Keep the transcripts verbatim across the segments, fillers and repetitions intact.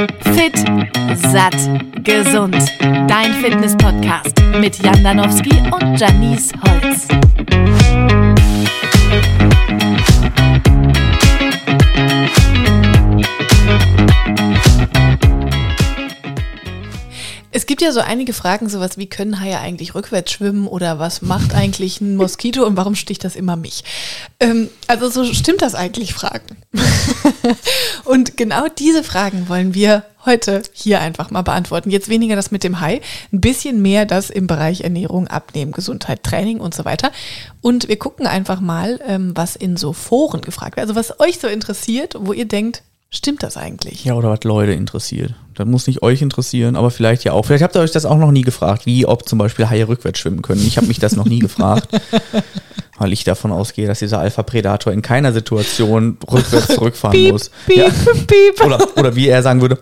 Fit, satt, gesund. Dein Fitness-Podcast mit Jan Danowski und Janice Holz. Es gibt ja so einige Fragen, sowas wie, können Haie eigentlich rückwärts schwimmen oder was macht eigentlich ein Moskito und warum sticht das immer mich? Ähm, also so stimmt das eigentlich, Fragen. Und genau diese Fragen wollen wir heute hier einfach mal beantworten. Jetzt weniger das mit dem Hai, ein bisschen mehr das im Bereich Ernährung, Abnehmen, Gesundheit, Training und so weiter. Und wir gucken einfach mal, ähm, was in so Foren gefragt wird. Also was euch so interessiert, wo ihr denkt, stimmt das eigentlich? Ja, oder was Leute interessiert. Das muss nicht euch interessieren, aber vielleicht ja auch. Vielleicht habt ihr euch das auch noch nie gefragt, wie ob zum Beispiel Haie rückwärts schwimmen können. Ich habe mich das noch nie gefragt, weil ich davon ausgehe, dass dieser Alpha-Predator in keiner Situation rückwärts zurückfahren piep, muss. Piep, ja. piep. Oder, oder wie er sagen würde.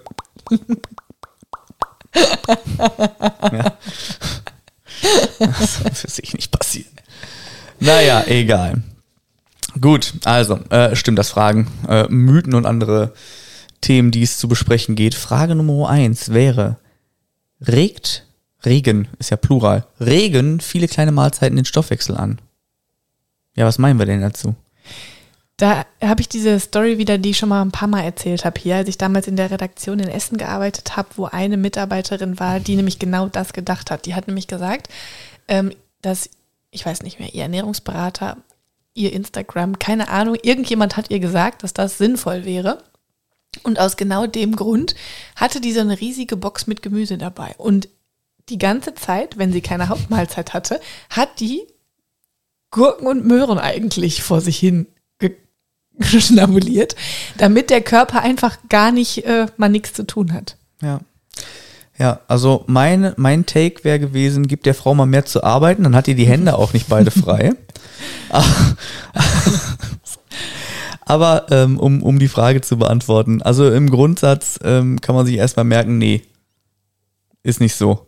Ja. Das wird sich nicht passieren. Naja, egal. Gut, also, äh, stimmt das Fragen, äh, Mythen und andere Themen, die es zu besprechen geht. Frage Nummer eins wäre, regt Regen, ist ja Plural, Regen viele kleine Mahlzeiten den Stoffwechsel an? Ja, was meinen wir denn dazu? Da habe ich diese Story wieder, die ich schon mal ein paar Mal erzählt habe hier, als ich damals in der Redaktion in Essen gearbeitet habe, wo eine Mitarbeiterin war, die nämlich genau das gedacht hat. Die hat nämlich gesagt, ähm, dass, ich weiß nicht mehr, ihr Ernährungsberater, ihr Instagram, keine Ahnung, irgendjemand hat ihr gesagt, dass das sinnvoll wäre. Und aus genau dem Grund hatte die so eine riesige Box mit Gemüse dabei. Und die ganze Zeit, wenn sie keine Hauptmahlzeit hatte, hat die Gurken und Möhren eigentlich vor sich hin geschnabuliert, damit der Körper einfach gar nicht äh, mal nichts zu tun hat. Ja. Ja, also mein, mein Take wäre gewesen, gib der Frau mal mehr zu arbeiten, dann hat die die Hände auch nicht beide frei. Aber ähm, um, um die Frage zu beantworten, also im Grundsatz ähm, kann man sich erstmal merken, nee, ist nicht so.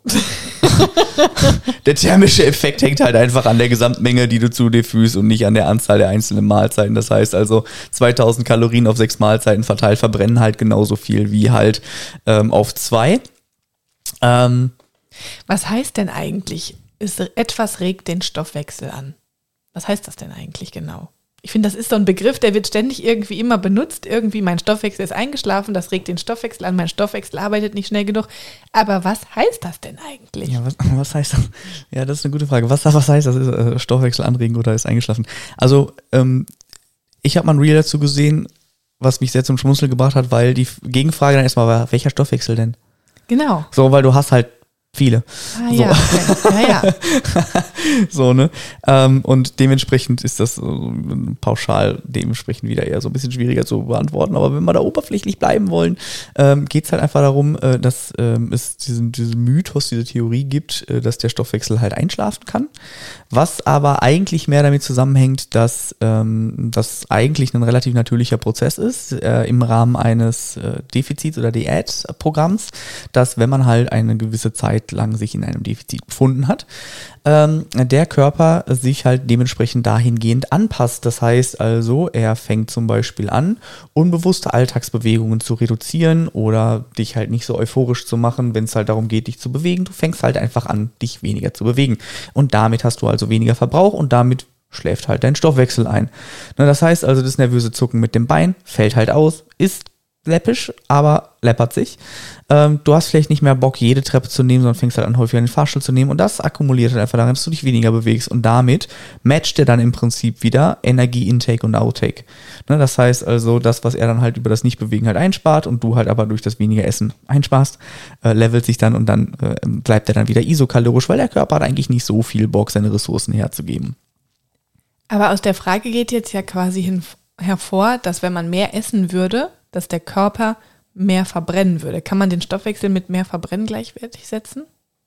Der thermische Effekt hängt halt einfach an der Gesamtmenge, die du zu dir fühlst und nicht an der Anzahl der einzelnen Mahlzeiten. Das heißt also, zweitausend Kalorien auf sechs Mahlzeiten verteilt verbrennen halt genauso viel wie halt ähm, auf zwei. Ähm, Was heißt denn eigentlich, ist, etwas regt den Stoffwechsel an? Was heißt das denn eigentlich genau? Ich finde, das ist so ein Begriff, der wird ständig irgendwie immer benutzt. Irgendwie, mein Stoffwechsel ist eingeschlafen, das regt den Stoffwechsel an, mein Stoffwechsel arbeitet nicht schnell genug. Aber was heißt das denn eigentlich? Ja, was, was heißt das? Ja, das ist eine gute Frage. Was, was heißt das? Ist äh, Stoffwechsel anregen oder ist eingeschlafen? Also, ähm, ich habe mal ein Reel dazu gesehen, was mich sehr zum Schmunzeln gebracht hat, weil die Gegenfrage dann erstmal war, welcher Stoffwechsel denn? Genau. So, weil du hast halt viele. Ah so. ja, okay. ja, ja. So, ne? Ähm, und dementsprechend ist das so pauschal dementsprechend wieder eher so ein bisschen schwieriger zu beantworten. Aber wenn wir da oberflächlich bleiben wollen, ähm, geht es halt einfach darum, äh, dass ähm, es diesen, diesen Mythos, diese Theorie gibt, äh, dass der Stoffwechsel halt einschlafen kann. Was aber eigentlich mehr damit zusammenhängt, dass ähm, das eigentlich ein relativ natürlicher Prozess ist, äh, im Rahmen eines äh, Defizits- oder Diätprogramms, dass wenn man halt eine gewisse Zeit lang sich in einem Defizit befunden hat, ähm, der Körper sich halt dementsprechend dahingehend anpasst. Das heißt also, er fängt zum Beispiel an, unbewusste Alltagsbewegungen zu reduzieren oder dich halt nicht so euphorisch zu machen, wenn es halt darum geht, dich zu bewegen. Du fängst halt einfach an, dich weniger zu bewegen. Und damit hast du also weniger Verbrauch und damit schläft halt dein Stoffwechsel ein. Na, das heißt also, das nervöse Zucken mit dem Bein fällt halt aus, ist läppisch, aber läppert sich. Ähm, du hast vielleicht nicht mehr Bock, jede Treppe zu nehmen, sondern fängst halt an, häufiger den Fahrstuhl zu nehmen und das akkumuliert halt einfach daran, dass du dich weniger bewegst und damit matcht er dann im Prinzip wieder Energie-Intake und Outtake. Ne, das heißt also, das, was er dann halt über das Nicht-Bewegen halt einspart und du halt aber durch das weniger Essen einsparst, äh, levelt sich dann und dann äh, bleibt er dann wieder isokalorisch, weil der Körper hat eigentlich nicht so viel Bock, seine Ressourcen herzugeben. Aber aus der Frage geht jetzt ja quasi hin, hervor, dass wenn man mehr essen würde, dass der Körper mehr verbrennen würde. Kann man den Stoffwechsel mit mehr Verbrennen gleichwertig setzen?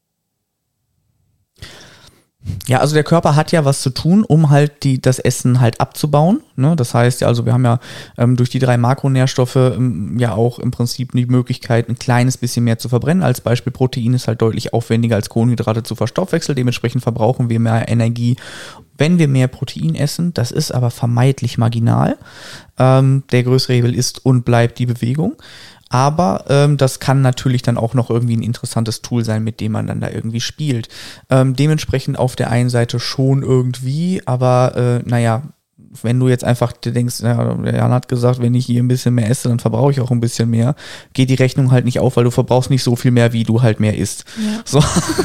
Ja, also der Körper hat ja was zu tun, um halt die, das Essen halt abzubauen. Ne? Das heißt ja, also wir haben ja ähm, durch die drei Makronährstoffe ähm, ja auch im Prinzip die Möglichkeit, ein kleines bisschen mehr zu verbrennen. Als Beispiel Protein ist halt deutlich aufwendiger als Kohlenhydrate zu verstoffwechseln. Dementsprechend verbrauchen wir mehr Energie, wenn wir mehr Protein essen. Das ist aber vermeintlich marginal. Ähm, der größere Hebel ist und bleibt die Bewegung. Aber ähm, das kann natürlich dann auch noch irgendwie ein interessantes Tool sein, mit dem man dann da irgendwie spielt. Ähm, dementsprechend auf der einen Seite schon irgendwie, aber äh, naja, wenn du jetzt einfach dir denkst, ja, der Jan hat gesagt, wenn ich hier ein bisschen mehr esse, dann verbrauche ich auch ein bisschen mehr, geht die Rechnung halt nicht auf, weil du verbrauchst nicht so viel mehr, wie du halt mehr isst. Ja. So.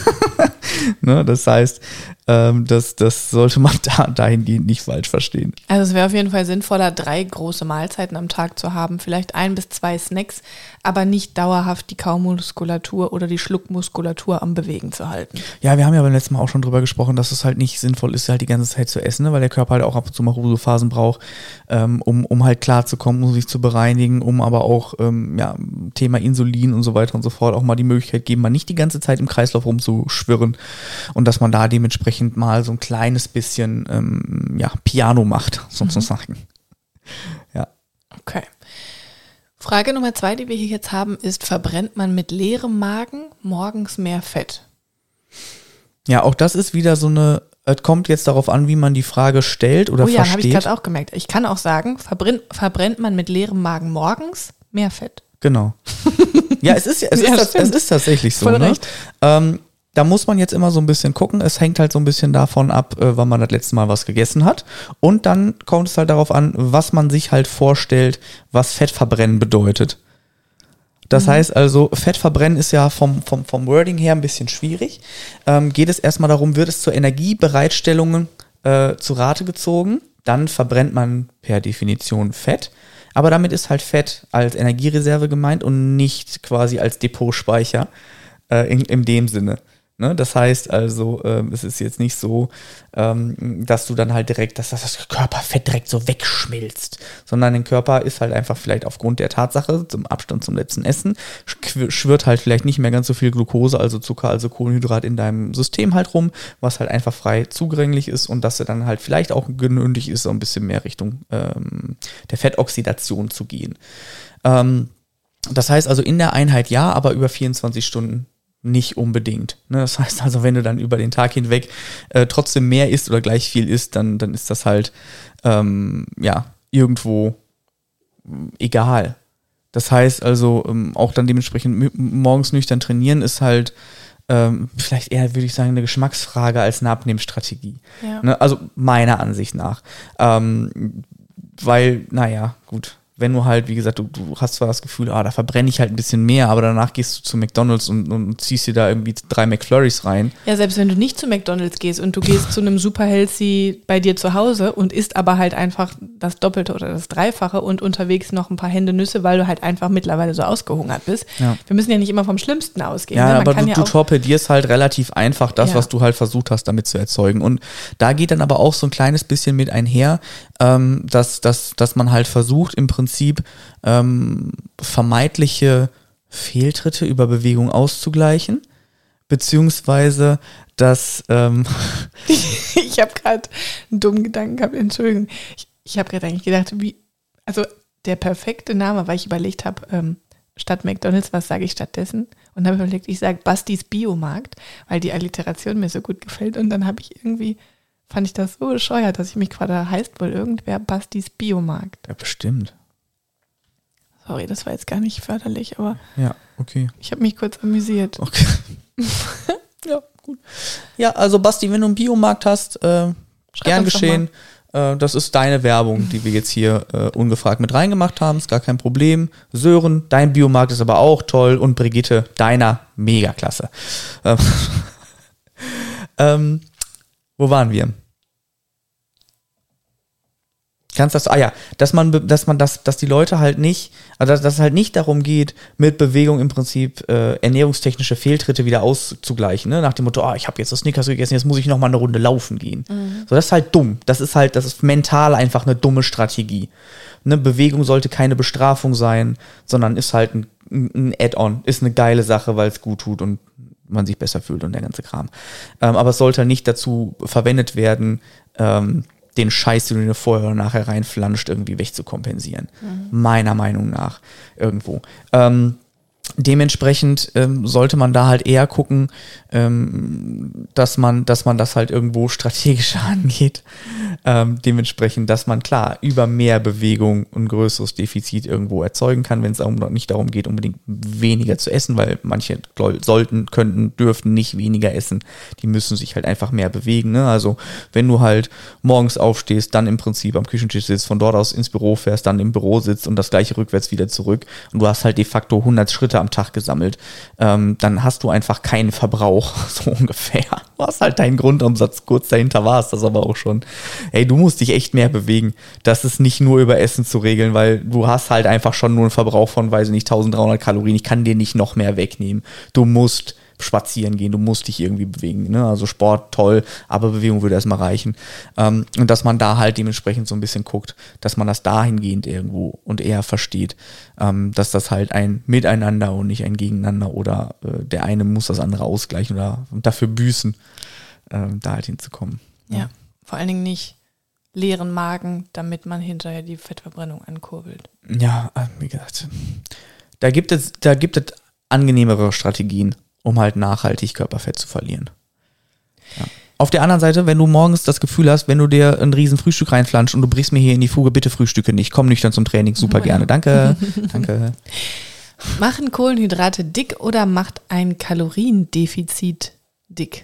Ne, das heißt, ähm, das, das sollte man da dahingehend nicht falsch verstehen. Also es wäre auf jeden Fall sinnvoller, drei große Mahlzeiten am Tag zu haben, vielleicht ein bis zwei Snacks, aber nicht dauerhaft die Kaumuskulatur oder die Schluckmuskulatur am Bewegen zu halten. Ja, wir haben ja beim letzten Mal auch schon drüber gesprochen, dass es halt nicht sinnvoll ist, halt die ganze Zeit zu essen, ne? Weil der Körper halt auch ab und zu mal Ruhephasen braucht, ähm, um, um halt klarzukommen, um sich zu bereinigen, um aber auch, ähm, ja, Thema Insulin und so weiter und so fort, auch mal die Möglichkeit geben, mal nicht die ganze Zeit im Kreislauf rumzuschwirren und dass man da dementsprechend mal so ein kleines bisschen, ähm, ja, Piano macht, sozusagen. Mhm. Ja. Okay. Frage Nummer zwei, die wir hier jetzt haben, ist, verbrennt man mit leerem Magen morgens mehr Fett? Ja, auch das ist wieder so eine, es kommt jetzt darauf an, wie man die Frage stellt oder oh ja, versteht. habe ich gerade auch gemerkt. Ich kann auch sagen, verbrennt, verbrennt man mit leerem Magen morgens mehr Fett. Genau. Ja, es ist, es, Ja, ist, das, es ist tatsächlich so. Voll Ne? recht. Ähm, da muss man jetzt immer so ein bisschen gucken. Es hängt halt so ein bisschen davon ab, äh, wann man das letzte Mal was gegessen hat. Und dann kommt es halt darauf an, was man sich halt vorstellt, was Fettverbrennen bedeutet. Das mhm. heißt also, Fettverbrennen ist ja vom, vom, vom Wording her ein bisschen schwierig. Ähm, geht es erstmal darum, wird es zur Energiebereitstellung äh, zu Rate gezogen, dann verbrennt man per Definition Fett. Aber damit ist halt Fett als Energiereserve gemeint und nicht quasi als Depotspeicher äh, in, in dem Sinne. Ne? Das heißt also, ähm, es ist jetzt nicht so, ähm, dass du dann halt direkt, dass das Körperfett direkt so wegschmilzt, sondern dein Körper ist halt einfach vielleicht aufgrund der Tatsache, zum Abstand zum letzten Essen, schwirrt halt vielleicht nicht mehr ganz so viel Glucose, also Zucker, also Kohlenhydrat in deinem System halt rum, was halt einfach frei zugänglich ist und dass er dann halt vielleicht auch genötigt ist, so ein bisschen mehr Richtung ähm, der Fettoxidation zu gehen. Ähm, das heißt also in der Einheit ja, aber über vierundzwanzig Stunden nicht unbedingt. Ne? Das heißt also, wenn du dann über den Tag hinweg äh, trotzdem mehr isst oder gleich viel isst, dann, dann ist das halt ähm, ja irgendwo egal. Das heißt also, ähm, auch dann dementsprechend m- morgens nüchtern trainieren ist halt ähm, vielleicht eher, würde ich sagen, eine Geschmacksfrage als eine Abnehmensstrategie. Ja. Ne? Also meiner Ansicht nach. Ähm, weil, naja, gut. Wenn du halt, wie gesagt, du, du hast zwar das Gefühl, ah, da verbrenne ich halt ein bisschen mehr, aber danach gehst du zu McDonald's und, und ziehst dir da irgendwie drei McFlurries rein. Ja, selbst wenn du nicht zu McDonald's gehst und du gehst zu einem Super Healthy bei dir zu Hause und isst aber halt einfach das Doppelte oder das Dreifache und unterwegs noch ein paar Hände Nüsse, weil du halt einfach mittlerweile so ausgehungert bist. Ja. Wir müssen ja nicht immer vom Schlimmsten ausgehen. Ja, ne? Man aber kann du, ja du auch torpedierst halt relativ einfach das, ja. was du halt versucht hast, damit zu erzeugen. Und da geht dann aber auch so ein kleines bisschen mit einher, ähm, dass, dass, dass man halt versucht, im Prinzip ähm, vermeintliche Fehltritte über Bewegung auszugleichen, beziehungsweise dass ähm ich habe gerade einen dummen Gedanken gehabt, Entschuldigung. Ich, ich habe gerade eigentlich gedacht, wie, also der perfekte Name, weil ich überlegt habe, ähm, statt McDonald's, was sage ich stattdessen? Und habe überlegt, ich sage Bastis Biomarkt, weil die Alliteration mir so gut gefällt. Und dann habe ich irgendwie, fand ich das so bescheuert, dass ich mich gerade, heißt wohl irgendwer Bastis Biomarkt. Ja, bestimmt. Sorry, das war jetzt gar nicht förderlich, aber ja, okay. Ich habe mich kurz amüsiert. Okay. Ja, gut. Ja, also Basti, wenn du einen Biomarkt hast, äh, gern geschehen. Äh, das ist deine Werbung, die wir jetzt hier äh, ungefragt mit reingemacht haben. Ist gar kein Problem. Sören, dein Biomarkt ist aber auch toll. Und Brigitte, deiner, mega klasse. Ähm, ähm, wo waren wir? Kannst das, ah ja, dass man, dass man, dass, dass die Leute halt nicht, also dass, dass es halt nicht darum geht, mit Bewegung im Prinzip äh, ernährungstechnische Fehltritte wieder auszugleichen, ne? Nach dem Motto, ah, ich habe jetzt das Snickers gegessen, jetzt muss ich noch mal eine Runde laufen gehen. Mhm. So, das ist halt dumm. Das ist halt, das ist mental einfach eine dumme Strategie. Ne? Bewegung sollte keine Bestrafung sein, sondern ist halt ein, ein Add-on, ist eine geile Sache, weil es gut tut und man sich besser fühlt und der ganze Kram. Ähm, aber es sollte nicht dazu verwendet werden, ähm, den Scheiß, den du dir vorher oder nachher reinflanscht, irgendwie wegzukompensieren. Mhm. Meiner Meinung nach irgendwo. Ähm, Dementsprechend ähm, sollte man da halt eher gucken, ähm, dass man, dass man das halt irgendwo strategischer angeht. Ähm, dementsprechend, dass man klar über mehr Bewegung ein größeres Defizit irgendwo erzeugen kann, wenn es auch nicht darum geht, unbedingt weniger zu essen, weil manche sollten, könnten, dürften nicht weniger essen. Die müssen sich halt einfach mehr bewegen. Ne? Also wenn du halt morgens aufstehst, dann im Prinzip am Küchentisch sitzt, von dort aus ins Büro fährst, dann im Büro sitzt und das gleiche rückwärts wieder zurück und du hast halt de facto hundert Schritte am Tag gesammelt, ähm, dann hast du einfach keinen Verbrauch, so ungefähr. Du hast halt deinen Grundumsatz, kurz dahinter war es das aber auch schon. Ey, du musst dich echt mehr bewegen. Das ist nicht nur über Essen zu regeln, weil du hast halt einfach schon nur einen Verbrauch von, weiß ich nicht, dreizehnhundert Kalorien. Ich kann dir nicht noch mehr wegnehmen. Du musst spazieren gehen, du musst dich irgendwie bewegen. Ne? Also Sport, toll, aber Bewegung würde erstmal reichen. Ähm, und dass man da halt dementsprechend so ein bisschen guckt, dass man das dahingehend irgendwo und eher versteht, ähm, dass das halt ein Miteinander und nicht ein Gegeneinander oder äh, der eine muss das andere ausgleichen oder dafür büßen, äh, da halt hinzukommen. Ja. ja, vor allen Dingen nicht leeren Magen, damit man hinterher die Fettverbrennung ankurbelt. Ja, wie gesagt, da gibt es, da gibt es angenehmere Strategien, um halt nachhaltig Körperfett zu verlieren. Ja. Auf der anderen Seite, wenn du morgens das Gefühl hast, wenn du dir ein riesen Frühstück reinflanschst und du brichst mir hier in die Fuge, bitte frühstücke nicht, komm nüchtern zum Training, super oh, gerne, ja. danke, danke. Machen Kohlenhydrate dick oder macht ein Kaloriendefizit dick?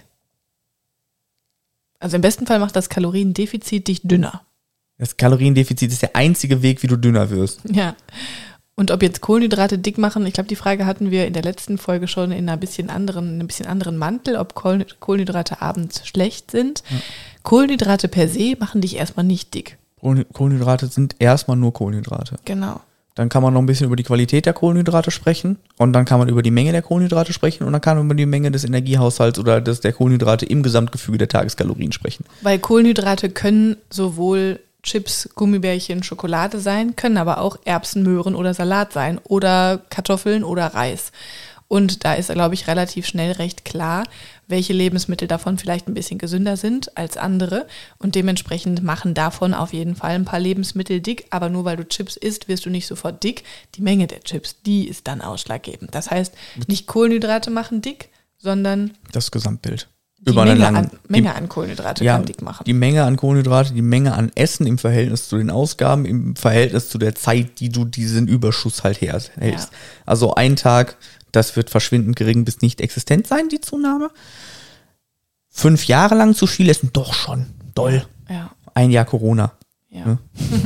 Also im besten Fall macht das Kaloriendefizit dich dünner. Das Kaloriendefizit ist der einzige Weg, wie du dünner wirst. Ja. Und ob jetzt Kohlenhydrate dick machen, ich glaube, die Frage hatten wir in der letzten Folge schon in einer bisschen anderen, in einem bisschen anderen Mantel, ob Kohlenhydrate abends schlecht sind. Ja. Kohlenhydrate per se machen dich erstmal nicht dick. Kohlenhydrate sind erstmal nur Kohlenhydrate. Genau. Dann kann man noch ein bisschen über die Qualität der Kohlenhydrate sprechen und dann kann man über die Menge der Kohlenhydrate sprechen und dann kann man über die Menge des Energiehaushalts oder des, der Kohlenhydrate im Gesamtgefüge der Tageskalorien sprechen. Weil Kohlenhydrate können sowohl Chips, Gummibärchen, Schokolade sein, können aber auch Erbsen, Möhren oder Salat sein oder Kartoffeln oder Reis. Und da ist, glaube ich, relativ schnell recht klar, welche Lebensmittel davon vielleicht ein bisschen gesünder sind als andere. Und dementsprechend machen davon auf jeden Fall ein paar Lebensmittel dick. Aber nur weil du Chips isst, wirst du nicht sofort dick. Die Menge der Chips, die ist dann ausschlaggebend. Das heißt, nicht Kohlenhydrate machen dick, sondern das Gesamtbild. Die Über Menge, eine lange, an, Menge an Kohlenhydrate ja, kann dick machen. Die Menge an Kohlenhydrate, die Menge an Essen im Verhältnis zu den Ausgaben, im Verhältnis zu der Zeit, die du diesen Überschuss halt hältst. Ja. Also ein Tag, das wird verschwindend gering bis nicht existent sein, die Zunahme. Fünf Jahre lang zu viel essen, doch schon, doll. Ja. Ein Jahr Corona. Ja. Ne?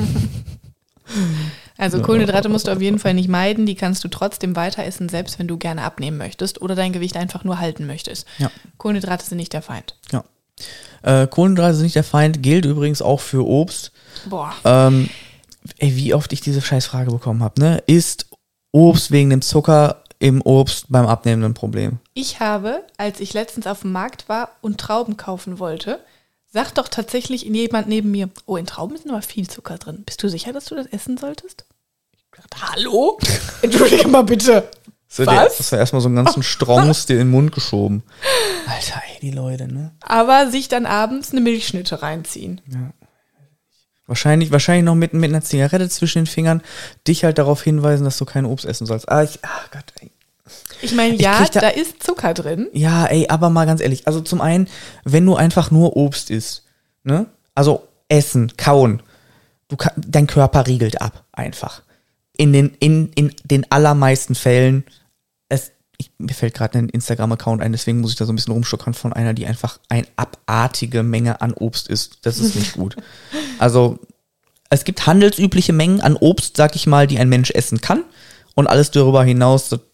Also Kohlenhydrate musst du auf jeden Fall nicht meiden, die kannst du trotzdem weiter essen, selbst wenn du gerne abnehmen möchtest oder dein Gewicht einfach nur halten möchtest. Ja. Kohlenhydrate sind nicht der Feind. Ja. Äh, Kohlenhydrate sind nicht der Feind, gilt übrigens auch für Obst. Boah. Ähm, ey, wie oft ich diese Scheißfrage bekommen habe, ne? Ist Obst wegen dem Zucker im Obst beim Abnehmen ein Problem? Ich habe, als ich letztens auf dem Markt war und Trauben kaufen wollte, sagt doch tatsächlich jemand neben mir, oh, in Trauben ist aber viel Zucker drin. Bist du sicher, dass du das essen solltest? Ich dachte, hallo? Entschuldige mal bitte. So, was? Der, das war erstmal so einen ganzen Strauß dir in den Mund geschoben. Alter, ey, die Leute, ne? Aber sich dann abends eine Milchschnitte reinziehen. Ja. Wahrscheinlich, wahrscheinlich noch mit, mit einer Zigarette zwischen den Fingern dich halt darauf hinweisen, dass du kein Obst essen sollst. Ah, ich, ah Gott, ey. Ich meine, ja, da, da ist Zucker drin. Ja, ey, aber mal ganz ehrlich, also zum einen, wenn du einfach nur Obst isst, ne? Also essen, kauen, du kann, dein Körper riegelt ab, einfach. In den, in, in den allermeisten Fällen, es, ich, mir fällt gerade ein Instagram-Account ein, deswegen muss ich da so ein bisschen rumstockern von einer, die einfach eine abartige Menge an Obst isst. Das ist nicht gut. Also, es gibt handelsübliche Mengen an Obst, sag ich mal, die ein Mensch essen kann. Und alles darüber hinaus, so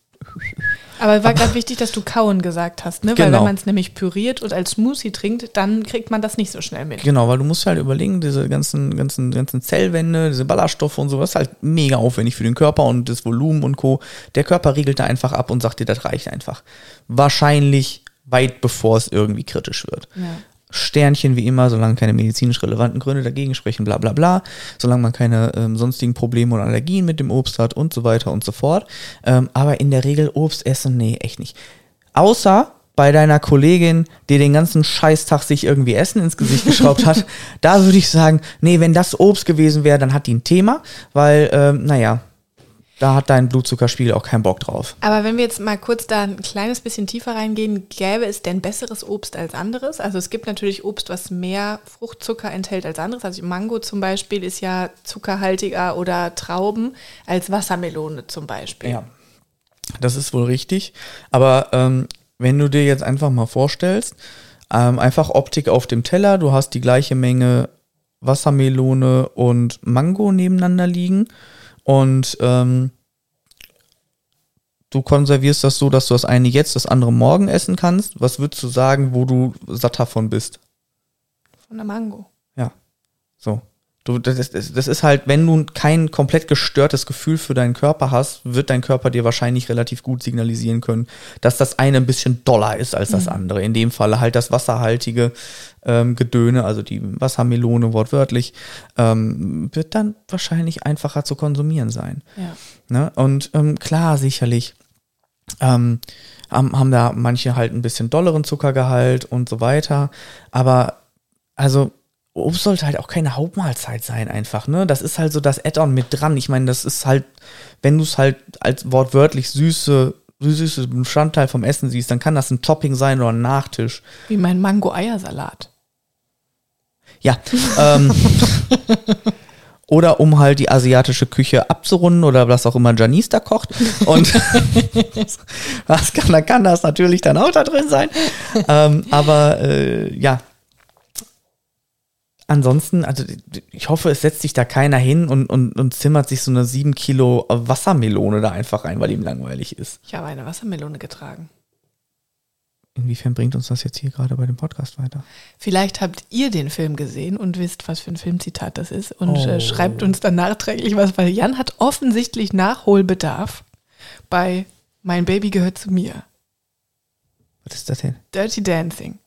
aber war gerade wichtig, dass du kauen gesagt hast, ne? Weil genau. wenn man es nämlich püriert und als Smoothie trinkt, dann kriegt man das nicht so schnell mit. Genau, weil du musst halt überlegen, diese ganzen, ganzen, ganzen Zellwände, diese Ballaststoffe und sowas, ist halt mega aufwendig für den Körper und das Volumen und Co. Der Körper riegelt da einfach ab und sagt dir, das reicht einfach. Wahrscheinlich weit bevor es irgendwie kritisch wird. Ja. Sternchen wie immer, solange keine medizinisch relevanten Gründe dagegen sprechen, bla bla bla, solange man keine ähm, sonstigen Probleme oder Allergien mit dem Obst hat und so weiter und so fort. Ähm, aber in der Regel Obst essen, nee, echt nicht. Außer bei deiner Kollegin, die den ganzen Scheißtag sich irgendwie Essen ins Gesicht geschraubt hat, da würde ich sagen, nee, wenn das Obst gewesen wäre, dann hat die ein Thema, weil, ähm, naja. Da hat dein Blutzuckerspiegel auch keinen Bock drauf. Aber wenn wir jetzt mal kurz da ein kleines bisschen tiefer reingehen, gäbe es denn besseres Obst als anderes? Also es gibt natürlich Obst, was mehr Fruchtzucker enthält als anderes. Also Mango zum Beispiel ist ja zuckerhaltiger oder Trauben als Wassermelone zum Beispiel. Ja, das ist wohl richtig. Aber ähm, wenn du dir jetzt einfach mal vorstellst, ähm, einfach Optik auf dem Teller, du hast die gleiche Menge Wassermelone und Mango nebeneinander liegen. Und ähm, du konservierst das so, dass du das eine jetzt, das andere morgen essen kannst. Was würdest du sagen, wo du satt davon bist? Von der Mango. Ja, so. Du, das, ist, das ist halt, wenn du kein komplett gestörtes Gefühl für deinen Körper hast, wird dein Körper dir wahrscheinlich relativ gut signalisieren können, dass das eine ein bisschen doller ist als das mhm. andere. In dem Fall halt das wasserhaltige ähm, Gedöne, also die Wassermelone wortwörtlich, ähm, wird dann wahrscheinlich einfacher zu konsumieren sein. Ja. Ne? Und ähm, klar, sicherlich ähm, haben, haben da manche halt ein bisschen dolleren Zuckergehalt und so weiter, aber also Obst sollte halt auch keine Hauptmahlzeit sein einfach, ne? Das ist halt so das Add-on mit dran. Ich meine, das ist halt, wenn du es halt als wortwörtlich süße, süßes Bestandteil vom Essen siehst, dann kann das ein Topping sein oder ein Nachtisch. Wie mein Mango-Eiersalat. Ja, ähm, oder um halt die asiatische Küche abzurunden oder was auch immer Janice da kocht. Und was kann, dann kann das natürlich dann auch da drin sein. Ähm, aber äh, ja, ansonsten, also ich hoffe, es setzt sich da keiner hin und, und, und zimmert sich so eine sieben Kilo Wassermelone da einfach rein, weil ihm langweilig ist. Ich habe eine Wassermelone getragen. Inwiefern bringt uns das jetzt hier gerade bei dem Podcast weiter? Vielleicht habt ihr den Film gesehen und wisst, was für ein Filmzitat das ist und oh. äh, schreibt uns dann nachträglich was, weil Jan hat offensichtlich Nachholbedarf bei Mein Baby gehört zu mir. Was ist das denn? Dirty Dancing.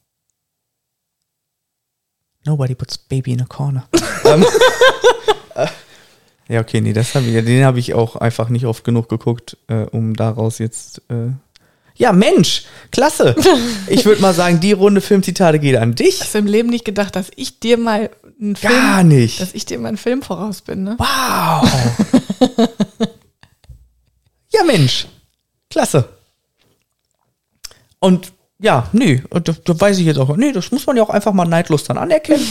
Nobody puts baby in a corner. ähm, äh, ja, okay, nee, das hab ich, den habe ich auch einfach nicht oft genug geguckt, äh, um daraus jetzt... Äh ja, Mensch, klasse. Ich würde mal sagen, die Runde Filmzitate geht an dich. Hast du im Leben nicht gedacht, dass ich dir mal einen Film... Gar nicht. Dass ich dir mal einen Film voraus bin, ne? Wow. Ja, Mensch, klasse. Und... Ja, nee, da, da weiß ich jetzt auch, nee, das muss man ja auch einfach mal neidlos dann anerkennen.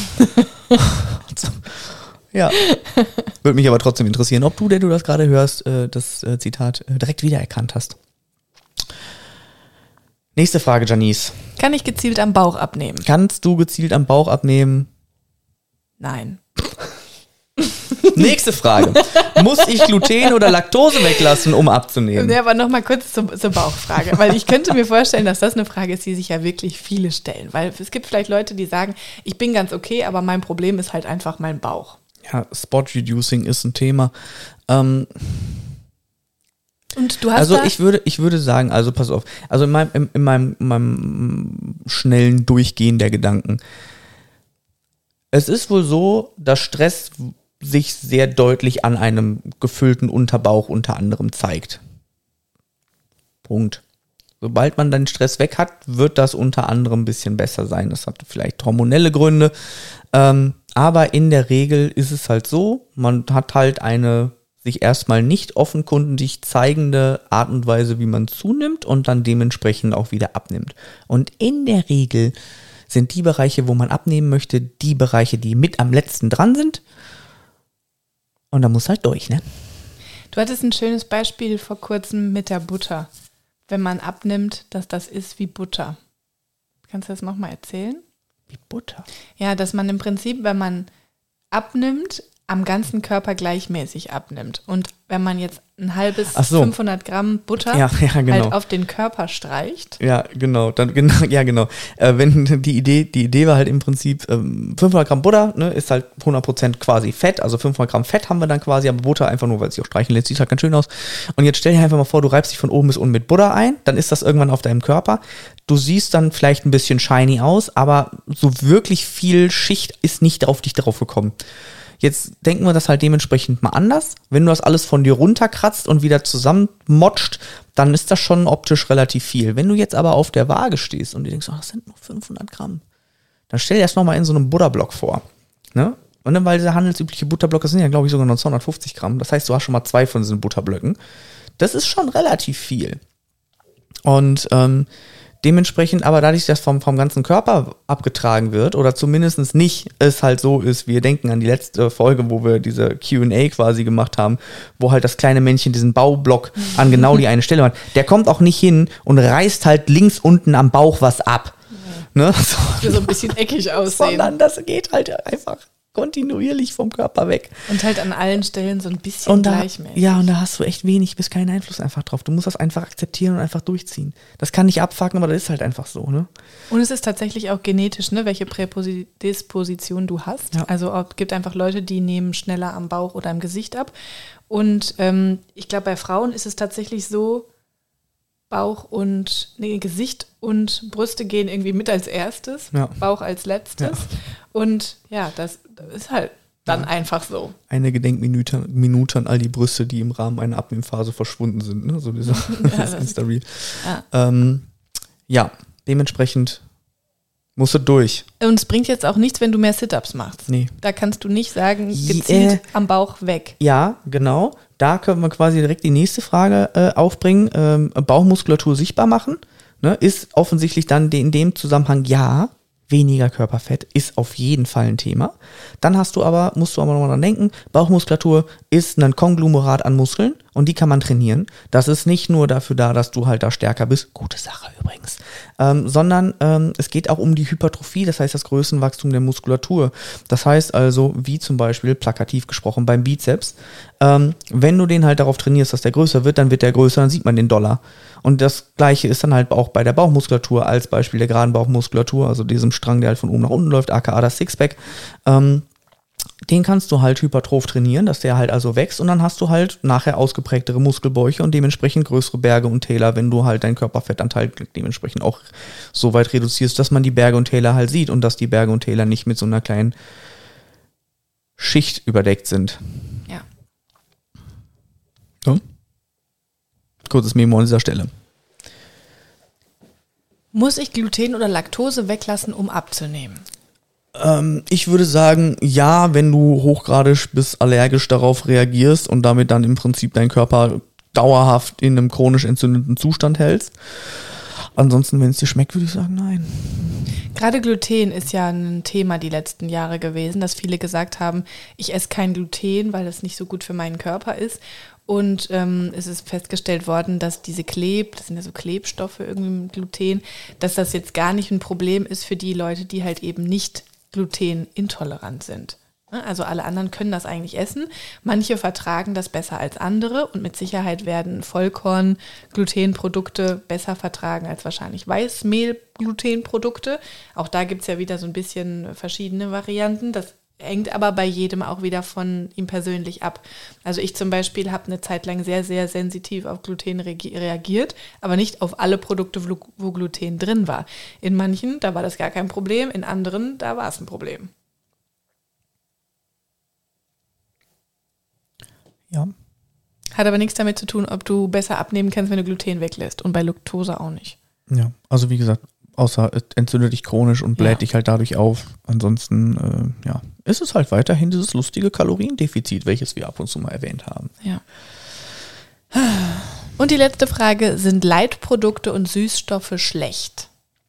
Ja. Würde mich aber trotzdem interessieren, ob du, der du das gerade hörst, das Zitat direkt wiedererkannt hast. Nächste Frage, Janice. Kann ich gezielt am Bauch abnehmen? Kannst du gezielt am Bauch abnehmen? Nein. Nächste Frage. Muss ich Gluten oder Laktose weglassen, um abzunehmen? Ja, aber nochmal kurz zur, zur Bauchfrage, weil ich könnte mir vorstellen, dass das eine Frage ist, die sich ja wirklich viele stellen, weil es gibt vielleicht Leute, die sagen, ich bin ganz okay, aber mein Problem ist halt einfach mein Bauch. Ja, Spot Reducing ist ein Thema. Ähm, Und du hast also da ich würde, ich würde sagen, also pass auf, also in meinem, in, in meinem, in meinem schnellen Durchgehen der Gedanken, es ist wohl so, dass Stress sich sehr deutlich an einem gefüllten Unterbauch unter anderem zeigt. Punkt. Sobald man dann Stress weg hat, wird das unter anderem ein bisschen besser sein. Das hat vielleicht hormonelle Gründe. Ähm, aber in der Regel ist es halt so, man hat halt eine sich erstmal nicht offenkundig zeigende Art und Weise, wie man zunimmt und dann dementsprechend auch wieder abnimmt. Und in der Regel sind die Bereiche, wo man abnehmen möchte, die Bereiche, die mit am letzten dran sind. Und da muss halt durch, ne? Du hattest ein schönes Beispiel vor kurzem mit der Butter. Wenn man abnimmt, dass das ist wie Butter. Kannst du das nochmal erzählen? Wie Butter? Ja, dass man im Prinzip, wenn man abnimmt, am ganzen Körper gleichmäßig abnimmt. Und wenn man jetzt ein halbes Ach so. fünfhundert Gramm Butter ja, ja, genau. halt auf den Körper streicht. Ja, genau. Dann, genau ja, genau. Äh, wenn die Idee, die Idee war halt im Prinzip, ähm, fünfhundert Gramm Butter, ne, ist halt hundert Prozent quasi Fett. Also fünfhundert Gramm Fett haben wir dann quasi, aber Butter einfach nur, weil es sich auch streichen lässt, sieht halt ganz schön aus. Und jetzt stell dir einfach mal vor, du reibst dich von oben bis unten mit Butter ein, dann ist das irgendwann auf deinem Körper. Du siehst dann vielleicht ein bisschen shiny aus, aber so wirklich viel Schicht ist nicht auf dich drauf gekommen. Jetzt denken wir das halt dementsprechend mal anders. Wenn du das alles von dir runterkratzt und wieder zusammenmotscht, dann ist das schon optisch relativ viel. Wenn du jetzt aber auf der Waage stehst und dir denkst, oh, das sind nur fünfhundert Gramm, dann stell dir das nochmal in so einem Butterblock vor. Ne? Und dann, weil dieser handelsübliche Butterblock, das sind ja, glaube ich, sogar noch zweihundertfünfzig Gramm. Das heißt, du hast schon mal zwei von diesen Butterblöcken. Das ist schon relativ viel. Und ähm, dementsprechend, aber dadurch, dass vom, vom ganzen Körper abgetragen wird oder zumindest nicht es halt so ist, wir denken an die letzte Folge, wo wir diese Q und A quasi gemacht haben, wo halt das kleine Männchen diesen Baublock an genau die eine Stelle hat. Der kommt auch nicht hin und reißt halt links unten am Bauch was ab. Ja. Ne? So. Das will so ein bisschen eckig aussehen. Sondern das geht halt einfach kontinuierlich vom Körper weg. Und halt an allen Stellen so ein bisschen und da, gleichmäßig. Ja, und da hast du echt wenig bis keinen Einfluss einfach drauf. Du musst das einfach akzeptieren und einfach durchziehen. Das kann nicht abfucken, aber das ist halt einfach so, ne? Und es ist tatsächlich auch genetisch, ne, welche Prädisposition du hast. Ja. Also es gibt einfach Leute, die nehmen schneller am Bauch oder am Gesicht ab. Und ähm, ich glaube, bei Frauen ist es tatsächlich so, Bauch und, nee, Gesicht und Brüste gehen irgendwie mit als erstes, ja. Bauch als letztes. Ja. Und ja, das, das ist halt dann ja. einfach so. Eine Gedenkminute Minute an all die Brüste, die im Rahmen einer Abnehmphase verschwunden sind. Ne? So dieser ja, Insta-Reel. Ja. Ähm, ja, dementsprechend musst du durch. Und es bringt jetzt auch nichts, wenn du mehr Sit-Ups machst. Nee. Da kannst du nicht sagen, gezielt äh, am Bauch weg. Ja, genau. Da können wir quasi direkt die nächste Frage äh, aufbringen. Ähm, Bauchmuskulatur sichtbar machen. Ne? Ist offensichtlich dann in dem Zusammenhang ja. Weniger Körperfett ist auf jeden Fall ein Thema. Dann hast du aber, musst du aber nochmal dran denken, Bauchmuskulatur ist ein Konglomerat an Muskeln und die kann man trainieren. Das ist nicht nur dafür da, dass du halt da stärker bist, gute Sache übrigens, ähm, sondern ähm, es geht auch um die Hypertrophie, das heißt das Größenwachstum der Muskulatur. Das heißt also, wie zum Beispiel plakativ gesprochen beim Bizeps, ähm, wenn du den halt darauf trainierst, dass der größer wird, dann wird der größer, dann sieht man den doller. Und das Gleiche ist dann halt auch bei der Bauchmuskulatur als Beispiel der geraden Bauchmuskulatur, also diesem Strang, der halt von oben nach unten läuft, aka das Sixpack. Ähm, den kannst du halt hypertroph trainieren, dass der halt also wächst und dann hast du halt nachher ausgeprägtere Muskelbäuche und dementsprechend größere Berge und Täler, wenn du halt deinen Körperfettanteil dementsprechend auch so weit reduzierst, dass man die Berge und Täler halt sieht und dass die Berge und Täler nicht mit so einer kleinen Schicht überdeckt sind. Ja. So. Kurzes Memo an dieser Stelle. Muss ich Gluten oder Laktose weglassen, um abzunehmen? Ähm, ich würde sagen, ja, wenn du hochgradig bis allergisch darauf reagierst und damit dann im Prinzip deinen Körper dauerhaft in einem chronisch entzündeten Zustand hältst. Ansonsten, wenn es dir schmeckt, würde ich sagen, nein. Gerade Gluten ist ja ein Thema die letzten Jahre gewesen, dass viele gesagt haben, ich esse kein Gluten, weil das nicht so gut für meinen Körper ist. Und ähm, es ist festgestellt worden, dass diese Kleb, das sind ja so Klebstoffe irgendwie mit Gluten, dass das jetzt gar nicht ein Problem ist für die Leute, die halt eben nicht glutenintolerant sind. Also alle anderen können das eigentlich essen. Manche vertragen das besser als andere und mit Sicherheit werden Vollkorn-Glutenprodukte besser vertragen als wahrscheinlich Weißmehl-Glutenprodukte. Auch da gibt es ja wieder so ein bisschen verschiedene Varianten. Das hängt aber bei jedem auch wieder von ihm persönlich ab. Also ich zum Beispiel habe eine Zeit lang sehr, sehr sensitiv auf Gluten reagiert, aber nicht auf alle Produkte, wo Gluten drin war. In manchen, da war das gar kein Problem, in anderen, da war es ein Problem. Ja. Hat aber nichts damit zu tun, ob du besser abnehmen kannst, wenn du Gluten weglässt. Und bei Laktose auch nicht. Ja, also wie gesagt, außer es entzündet dich chronisch und bläht ja. dich halt dadurch auf. Ansonsten, äh, ja, ist es halt weiterhin dieses lustige Kaloriendefizit, welches wir ab und zu mal erwähnt haben. Ja. Und die letzte Frage, sind Leitprodukte und Süßstoffe schlecht?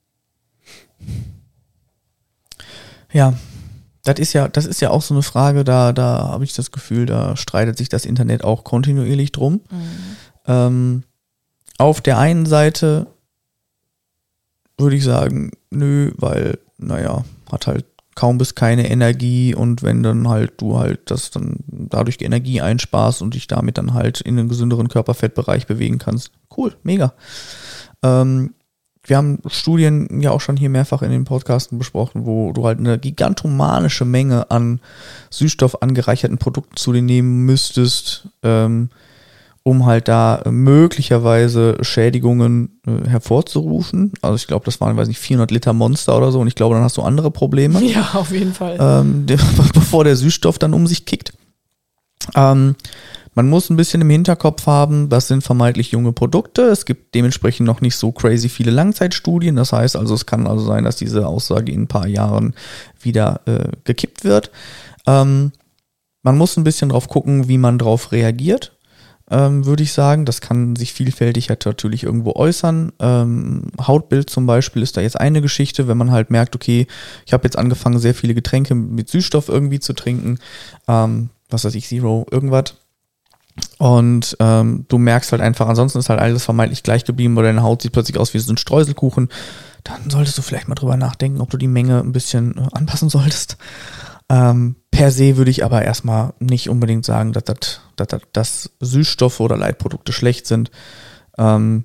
Ja, das ist ja, das ist ja auch so eine Frage, da, da habe ich das Gefühl, da streitet sich das Internet auch kontinuierlich drum. Mhm. Ähm, auf der einen Seite würde ich sagen, nö, weil, naja, hat halt kaum bis keine Energie und wenn dann halt du halt das dann dadurch die Energie einsparst und dich damit dann halt in einen gesünderen Körperfettbereich bewegen kannst, cool, mega. Ähm, wir haben Studien ja auch schon hier mehrfach in den Podcasten besprochen, wo du halt eine gigantomanische Menge an Süßstoff angereicherten Produkten zu dir nehmen müsstest, ähm, um halt da möglicherweise Schädigungen äh, hervorzurufen. Also ich glaube, das waren, weiß nicht, vierhundert Liter Monster oder so und ich glaube, dann hast du andere Probleme. Ja, auf jeden Fall. Ähm, der, bevor der Süßstoff dann um sich kickt. Ähm, man muss ein bisschen im Hinterkopf haben, das sind vermeintlich junge Produkte. Es gibt dementsprechend noch nicht so crazy viele Langzeitstudien. Das heißt also, es kann also sein, dass diese Aussage in ein paar Jahren wieder äh, gekippt wird. Ähm, man muss ein bisschen drauf gucken, wie man drauf reagiert, ähm, würde ich sagen. Das kann sich vielfältig halt natürlich irgendwo äußern. Ähm, Hautbild zum Beispiel ist da jetzt eine Geschichte, wenn man halt merkt, okay, ich habe jetzt angefangen, sehr viele Getränke mit Süßstoff irgendwie zu trinken, ähm, was weiß ich, Zero, irgendwas. Und ähm, du merkst halt einfach, ansonsten ist halt alles vermeintlich gleich geblieben oder deine Haut sieht plötzlich aus wie so ein Streuselkuchen. Dann solltest du vielleicht mal drüber nachdenken, ob du die Menge ein bisschen äh, anpassen solltest. Ähm, per se würde ich aber erstmal nicht unbedingt sagen, dass, das, dass, das, dass Süßstoffe oder Leitprodukte schlecht sind. Ähm,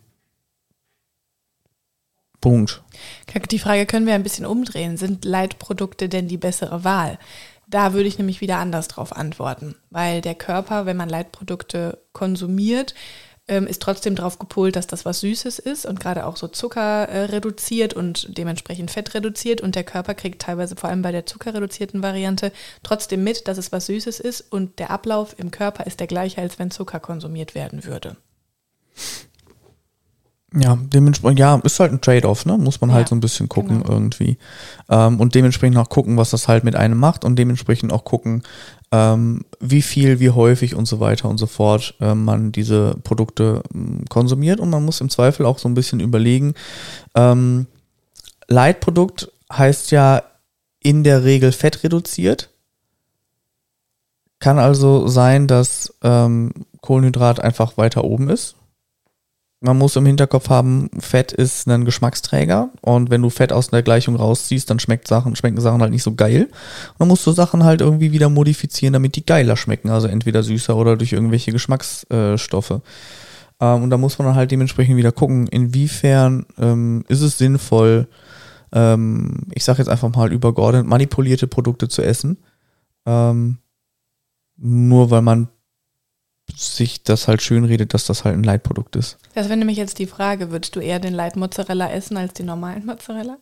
Punkt. Die Frage können wir ein bisschen umdrehen. Sind Leitprodukte denn die bessere Wahl? Da würde ich nämlich wieder anders drauf antworten, weil der Körper, wenn man Leitprodukte konsumiert, ähm, ist trotzdem drauf gepolt, dass das was Süßes ist und gerade auch so Zucker äh, reduziert und dementsprechend Fett reduziert und der Körper kriegt teilweise vor allem bei der zuckerreduzierten Variante trotzdem mit, dass es was Süßes ist und der Ablauf im Körper ist der gleiche, als wenn Zucker konsumiert werden würde. Ja, dementsprechend, ja, ist halt ein Trade-off, ne? Muss man ja, halt so ein bisschen gucken genau. irgendwie. Ähm, und dementsprechend auch gucken, was das halt mit einem macht und dementsprechend auch gucken, ähm, wie viel, wie häufig und so weiter und so fort äh, man diese Produkte ähm, konsumiert und man muss im Zweifel auch so ein bisschen überlegen. Ähm, Leitprodukt heißt ja in der Regel fettreduziert. Kann also sein, dass ähm, Kohlenhydrat einfach weiter oben ist. Man muss im Hinterkopf haben, Fett ist ein Geschmacksträger und wenn du Fett aus der Gleichung rausziehst, dann schmeckt Sachen, schmecken Sachen halt nicht so geil. Und dann musst du Sachen halt irgendwie wieder modifizieren, damit die geiler schmecken, also entweder süßer oder durch irgendwelche Geschmacksstoffe. Ähm, und da muss man dann halt dementsprechend wieder gucken, inwiefern ähm, ist es sinnvoll, ähm, ich sag jetzt einfach mal übergeordnet, manipulierte Produkte zu essen, ähm, nur weil man sich das halt schön redet, dass das halt ein Leitprodukt ist. Das wäre nämlich jetzt die Frage, würdest du eher den Leitmozzarella essen als den normalen Mozzarella?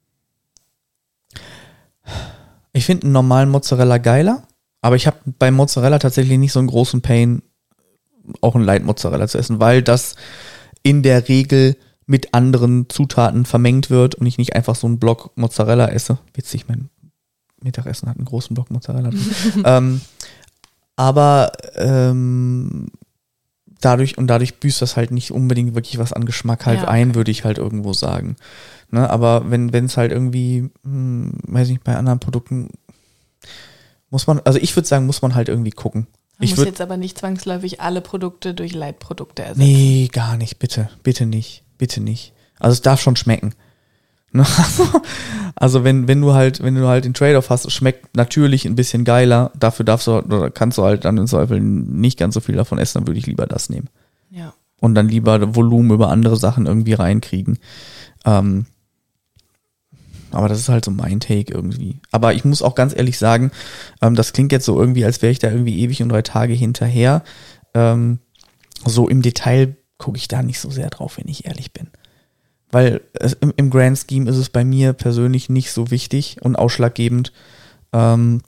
Ich finde einen normalen Mozzarella geiler, aber ich habe beim Mozzarella tatsächlich nicht so einen großen Pain, auch einen Leitmozzarella zu essen, weil das in der Regel mit anderen Zutaten vermengt wird und ich nicht einfach so einen Block Mozzarella esse. Witzig, mein Mittagessen hat einen großen Block Mozzarella. ähm, Aber ähm, dadurch und dadurch büßt das halt nicht unbedingt wirklich was an Geschmack halt ja, okay. ein, würde ich halt irgendwo sagen. Ne, aber wenn wenn es halt irgendwie, hm, weiß nicht, bei anderen Produkten muss man, also ich würde sagen, muss man halt irgendwie gucken. Man ich muss würd, jetzt aber nicht zwangsläufig alle Produkte durch Leitprodukte ersetzen. Nee, gar nicht, bitte, bitte nicht, bitte nicht. Also es darf schon schmecken. Also wenn, wenn du halt, wenn du halt den Trade-off hast, es schmeckt natürlich ein bisschen geiler, dafür darfst du oder kannst du halt dann im Zweifel nicht ganz so viel davon essen, dann würde ich lieber das nehmen. Ja. Und dann lieber Volumen über andere Sachen irgendwie reinkriegen. Ähm, aber das ist halt so mein Take irgendwie. Aber ich muss auch ganz ehrlich sagen, ähm, das klingt jetzt so irgendwie, als wäre ich da irgendwie ewig und drei Tage hinterher. Ähm, so im Detail gucke ich da nicht so sehr drauf, wenn ich ehrlich bin. Weil es, im, im Grand Scheme ist es bei mir persönlich nicht so wichtig und ausschlaggebend, ähm,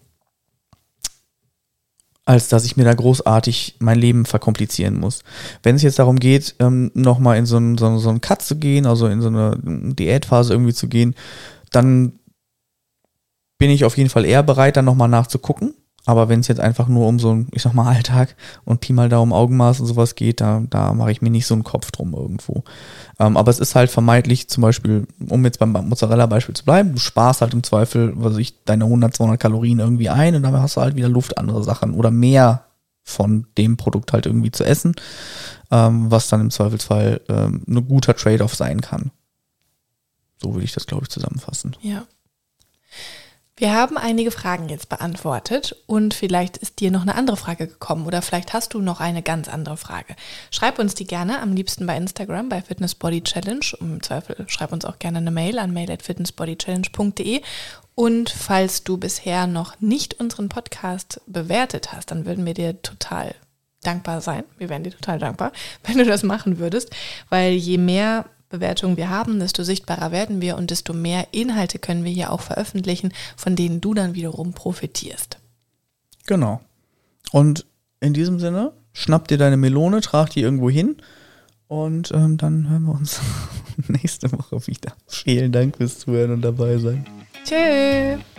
als dass ich mir da großartig mein Leben verkomplizieren muss. Wenn es jetzt darum geht, ähm, nochmal in so einen so, so einen Cut zu gehen, also in so eine Diätphase irgendwie zu gehen, dann bin ich auf jeden Fall eher bereit, dann nochmal nachzugucken. Aber wenn es jetzt einfach nur um so einen, ich sag mal, Alltag und Pi mal Daumen Augenmaß und sowas geht, da, da mache ich mir nicht so einen Kopf drum irgendwo. Ähm, aber es ist halt vermeintlich zum Beispiel, um jetzt beim Mozzarella-Beispiel zu bleiben, du sparst halt im Zweifel, was weiß ich, deine hundert, zweihundert Kalorien irgendwie ein und dann hast du halt wieder Luft, andere Sachen oder mehr von dem Produkt halt irgendwie zu essen, ähm, was dann im Zweifelsfall ähm, ein guter Trade-off sein kann. So würde ich das, glaube ich, zusammenfassen. Ja. Wir haben einige Fragen jetzt beantwortet und vielleicht ist dir noch eine andere Frage gekommen oder vielleicht hast du noch eine ganz andere Frage. Schreib uns die gerne, am liebsten bei Instagram, bei Fitness Body Challenge. Im Zweifel schreib uns auch gerne eine Mail an mail at fitnessbodychallenge punkt de. Und falls du bisher noch nicht unseren Podcast bewertet hast, dann würden wir dir total dankbar sein. Wir wären dir total dankbar, wenn du das machen würdest, weil je mehr Bewertungen wir haben, desto sichtbarer werden wir und desto mehr Inhalte können wir hier auch veröffentlichen, von denen du dann wiederum profitierst. Genau. Und in diesem Sinne, schnapp dir deine Melone, trag die irgendwo hin und ähm, dann hören wir uns nächste Woche wieder. Vielen Dank fürs Zuhören und dabei sein. Tschüss.